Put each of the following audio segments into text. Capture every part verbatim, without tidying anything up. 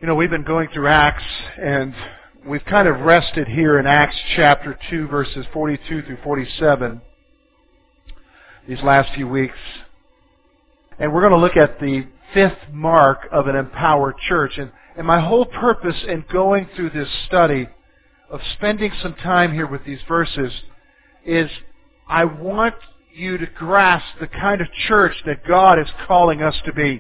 You know, we've been going through Acts, and we've kind of rested here in Acts chapter two, verses forty-two through forty-seven, these last few weeks. And we're going to look at the fifth mark of an empowered church. And, and my whole purpose in going through this study, of spending some time here with these verses, is I want you to grasp the kind of church that God is calling us to be.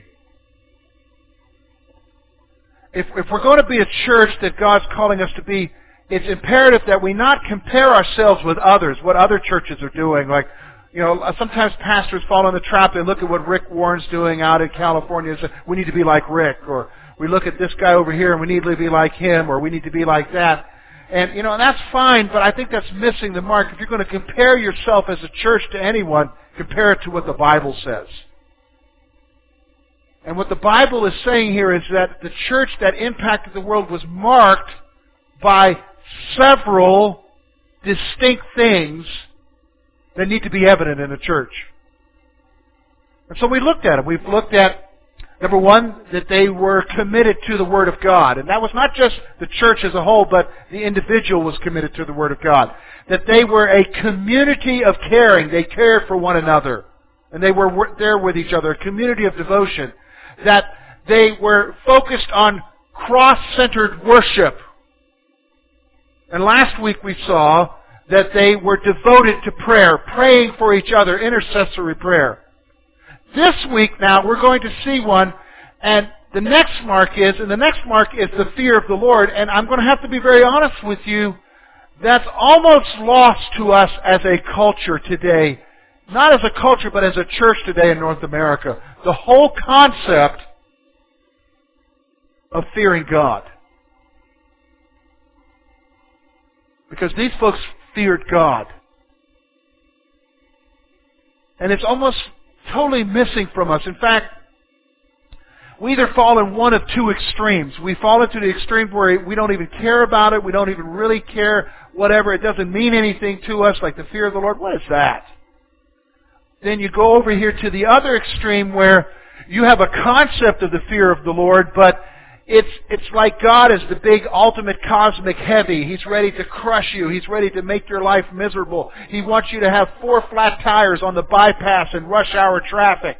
If, if we're going to be a church that God's calling us to be, it's imperative that we not compare ourselves with others, what other churches are doing. Like, you know, sometimes pastors fall in the trap. They look at what Rick Warren's doing out in California and say, we need to be like Rick. Or we look at this guy over here and we need to be like him. Or we need to be like that. And, you know, and that's fine, but I think that's missing the mark. If you're going to compare yourself as a church to anyone, compare it to what the Bible says. And what the Bible is saying here is that the church that impacted the world was marked by several distinct things that need to be evident in a church. And so we looked at them. We've looked at, number one, that they were committed to the Word of God. And that was not just the church as a whole, but the individual was committed to the Word of God. That they were a community of caring. They cared for one another. And they were there with each other, a community of devotion. That they were focused on cross-centered worship. And last week we saw that they were devoted to prayer, praying for each other, intercessory prayer. This week now we're going to see one, and the next mark is, and the next mark is the fear of the Lord. And I'm going to have to be very honest with you, that's almost lost to us as a culture today. Not as a culture, but as a church today in North America. The whole concept of fearing God. Because these folks feared God. And it's almost totally missing from us. In fact, we either fall in one of two extremes. We fall into the extreme where we don't even care about it. We don't even really care. Whatever. It doesn't mean anything to us, like the fear of the Lord. What is that? Then you go over here to the other extreme where you have a concept of the fear of the Lord, but it's it's like God is the big ultimate cosmic heavy. He's ready to crush you. He's ready to make your life miserable. He wants you to have four flat tires on the bypass in rush hour traffic.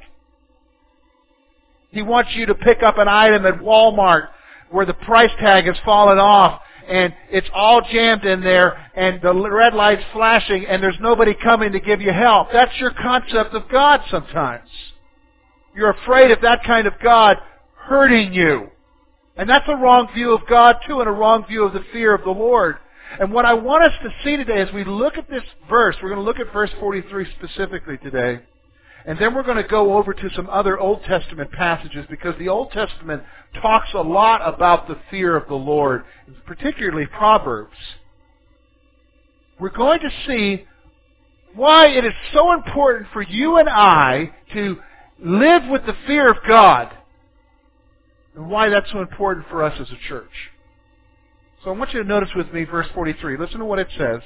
He wants you to pick up an item at Walmart where the price tag has fallen off and it's all jammed in there, and the red light's flashing, and there's nobody coming to give you help. That's your concept of God sometimes. You're afraid of that kind of God hurting you. And that's a wrong view of God too, and a wrong view of the fear of the Lord. And what I want us to see today as we look at this verse, we're going to look at verse forty-three specifically today, and then we're going to go over to some other Old Testament passages, because the Old Testament talks a lot about the fear of the Lord, particularly Proverbs. We're going to see why it is so important for you and I to live with the fear of God, and why that's so important for us as a church. So I want you to notice with me verse forty-three. Listen to what it says.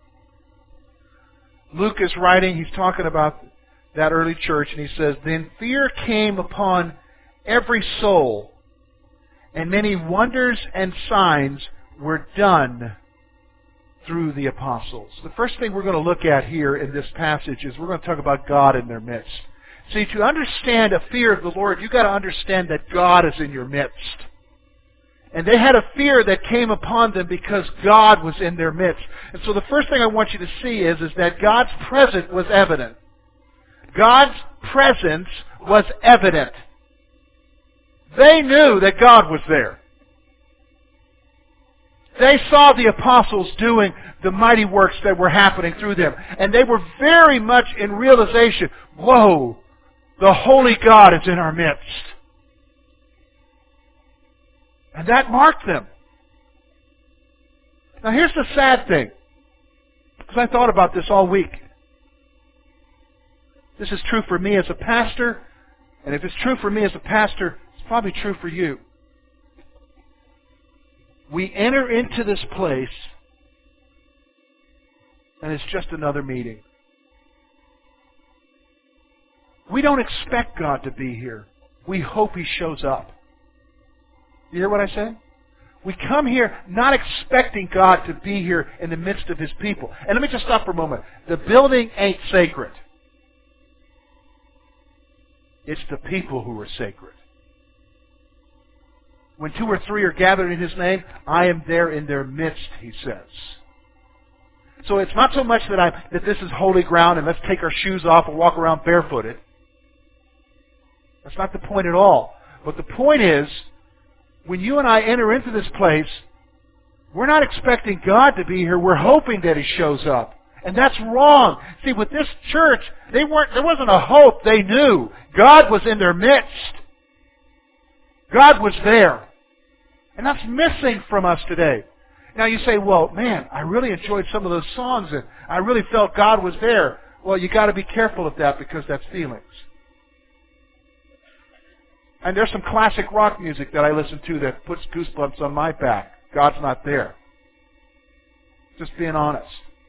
Luke is writing, he's talking about that early church, and he says, "Then fear came upon every soul, and many wonders and signs were done through the apostles." The first thing we're going to look at here in this passage is we're going to talk about God in their midst. See, to understand a fear of the Lord, you've got to understand that God is in your midst. And they had a fear that came upon them because God was in their midst. And so the first thing I want you to see is, is that God's presence was evident. God's presence was evident. They knew that God was there. They saw the apostles doing the mighty works that were happening through them. And they were very much in realization, whoa, the Holy God is in our midst. And that marked them. Now here's the sad thing, because I thought about this all week. This is true for me as a pastor, and if it's true for me as a pastor, it's probably true for you. We enter into this place, and it's just another meeting. We don't expect God to be here. We hope He shows up. You hear what I say? We come here not expecting God to be here in the midst of His people. And let me just stop for a moment. The building ain't sacred. It's the people who are sacred. When two or three are gathered in His name, I am there in their midst, He says. So it's not so much that I that this is holy ground and let's take our shoes off and walk around barefooted. That's not the point at all. But the point is, when you and I enter into this place, we're not expecting God to be here. We're hoping that He shows up. And that's wrong. See, with this church, they weren't, there wasn't a hope. They knew God was in their midst. God was there. And that's missing from us today. Now you say, well, man, I really enjoyed some of those songs and I really felt God was there. Well, you got to be careful of that because that's feelings. And there's some classic rock music that I listen to that puts goosebumps on my back. God's not there. Just being honest.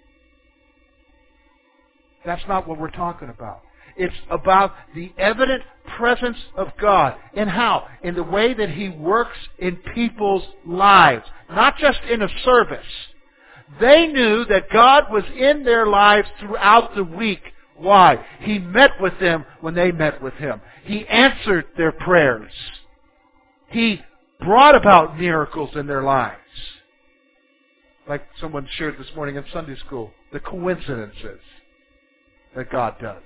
That's not what we're talking about. It's about the evident presence of God. And how? In the way that He works in people's lives. Not just in a service. They knew that God was in their lives throughout the week. Why? He met with them when they met with Him. He answered their prayers. He brought about miracles in their lives. Like someone shared this morning in Sunday school, the coincidences that God does.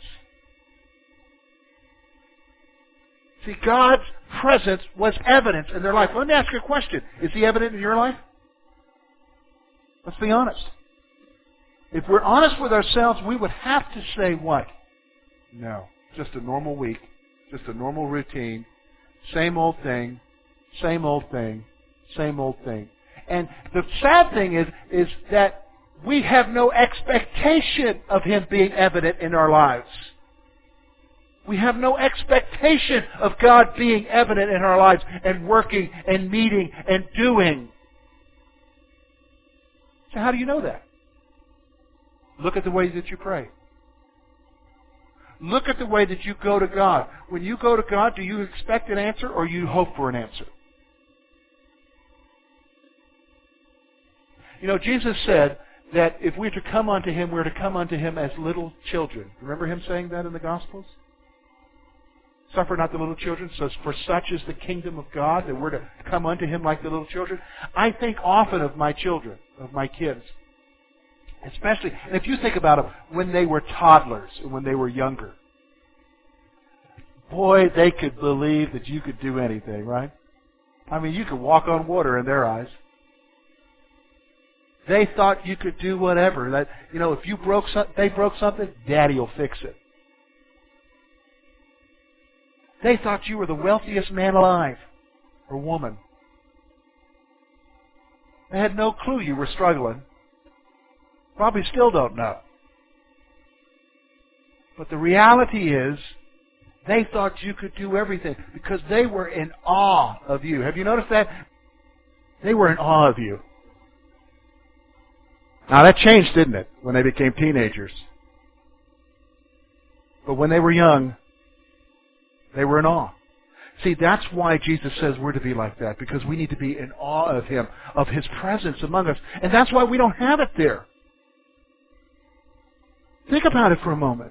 See, God's presence was evident in their life. Let me ask you a question. Is He evident in your life? Let's be honest. If we're honest with ourselves, we would have to say what? No. Just a normal week. Just a normal routine. Same old thing. Same old thing. Same old thing. And the sad thing is, is that we have no expectation of Him being evident in our lives. We have no expectation of God being evident in our lives and working and meeting and doing. So how do you know that? Look at the way that you pray. Look at the way that you go to God. When you go to God, do you expect an answer or you hope for an answer? You know, Jesus said that if we are to come unto Him, we are to come unto Him as little children. Remember Him saying that in the Gospels? Suffer not the little children, so for such is the kingdom of God, that we're to come unto Him like the little children. I think often of my children, of my kids. Especially, and if you think about them, when they were toddlers and when they were younger. Boy, they could believe that you could do anything, right? I mean, you could walk on water in their eyes. They thought you could do whatever. That, you know, if you broke some, they broke something, Daddy will fix it. They thought you were the wealthiest man alive, or woman. They had no clue you were struggling. Probably still don't know. But the reality is, they thought you could do everything because they were in awe of you. Have you noticed that? They were in awe of you. Now that changed, didn't it, when they became teenagers? But when they were young, they were in awe. See, that's why Jesus says we're to be like that, because we need to be in awe of Him, of His presence among us. And that's why we don't have it there. Think about it for a moment.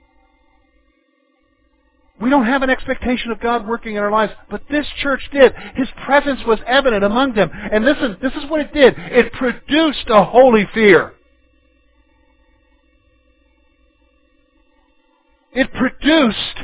We don't have an expectation of God working in our lives, but this church did. His presence was evident among them. And listen, this is what it did. It produced a holy fear. It produced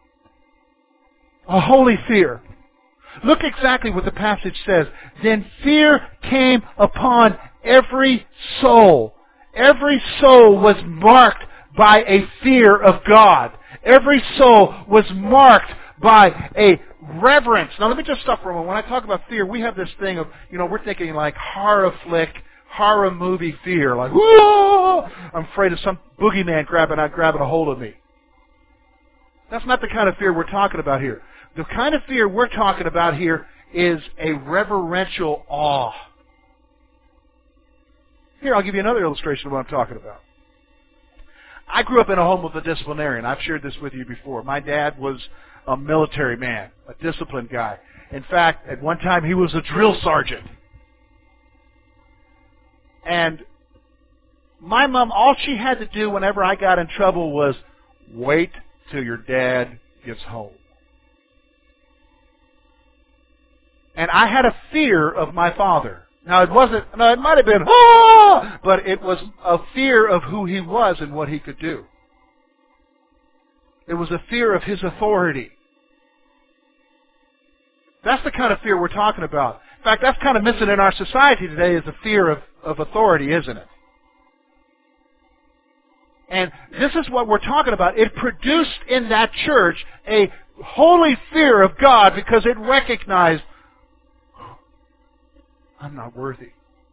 a holy fear. Look exactly what the passage says. Then fear came upon every soul. Every soul was marked by a fear of God. Every soul was marked by a reverence. Now let me just stop for a moment. When I talk about fear, we have this thing of, you know, we're thinking like horror flick, horror movie fear. Like, whoa! I'm afraid of some boogeyman grabbing out, grabbing a hold of me. That's not the kind of fear we're talking about here. The kind of fear we're talking about here is a reverential awe. Here, I'll give you another illustration of what I'm talking about. I grew up in a home with a disciplinarian. I've shared this with you before. My dad was a military man, a disciplined guy. In fact, at one time he was a drill sergeant. And my mom, all she had to do whenever I got in trouble was wait till your dad gets home. And I had a fear of my father. Now it wasn't, no, it might have been, ah, but it was a fear of who he was and what he could do. It was a fear of his authority. That's the kind of fear we're talking about. In fact, that's kind of missing in our society today, is the fear of, of authority, isn't it? And this is what we're talking about. It produced in that church a holy fear of God because it recognized, I'm not worthy.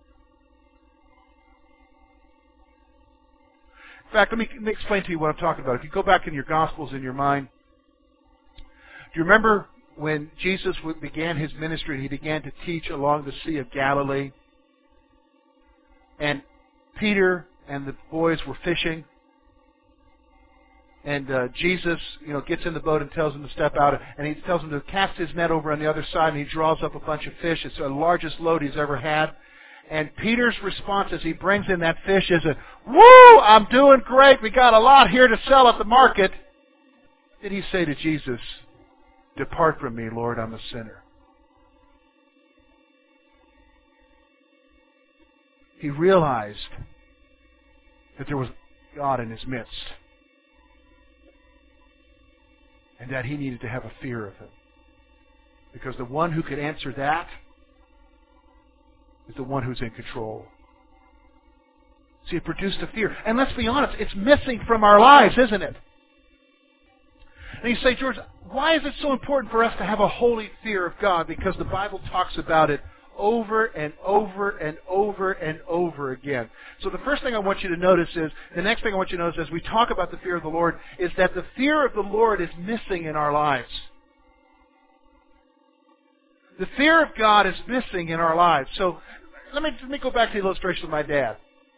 In fact, let me, let me explain to you what I'm talking about. If you go back in your Gospels in your mind, do you remember when Jesus began His ministry, He began to teach along the Sea of Galilee? And Peter and the boys were fishing. And uh, Jesus, you know, gets in the boat and tells them to step out, and he tells them to cast his net over on the other side, and he draws up a bunch of fish. It's the largest load he's ever had. And Peter's response as he brings in that fish is, a, "Woo! I'm doing great. We got a lot here to sell at the market." Did he say to Jesus, "Depart from me, Lord, I'm a sinner"? He realized that there was God in his midst, and that he needed to have a fear of Him. Because the one who could answer that is the one who's in control. See, it produced a fear. And let's be honest, it's missing from our lives, isn't it? And you say, George, why is it so important for us to have a holy fear of God? Because the Bible talks about it over and over and over and over again. So the first thing I want you to notice is, the next thing I want you to notice as we talk about the fear of the Lord, is that the fear of the Lord is missing in our lives. The fear of God is missing in our lives. So let me, let me go back to the illustration of my dad.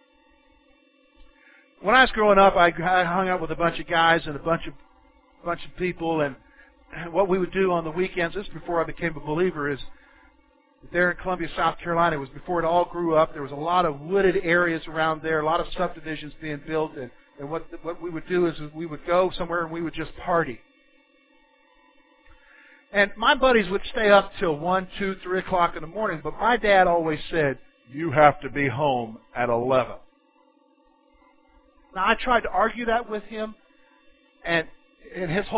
When I was growing up, I, I hung out with a bunch of guys and a bunch of bunch of people, and what we would do on the weekends, this is before I became a believer, is there in Columbia, South Carolina, it was before it all grew up. There was a lot of wooded areas around there, a lot of subdivisions being built, and, and what what we would do is we would go somewhere and we would just party. And my buddies would stay up till one, two, three o'clock in the morning, but my dad always said, "You have to be home at eleven." Now I tried to argue that with him, and and his whole